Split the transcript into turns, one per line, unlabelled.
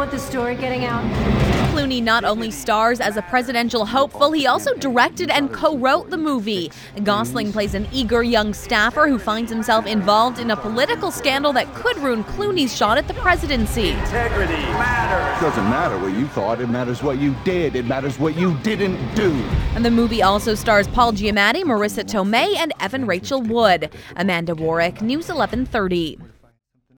want the story getting out?
Clooney not only stars as a presidential hopeful, he also directed and co-wrote the movie. Gosling plays an eager young staffer who finds himself involved in a political scandal that could ruin Clooney's shot at the presidency.
Integrity matters.
It doesn't matter what you thought, it matters what you did. It matters what you didn't do.
And the movie also stars Paul Giamatti, Marissa Tomei, and Evan Rachel Wood. Amanda Warwick, News 1130.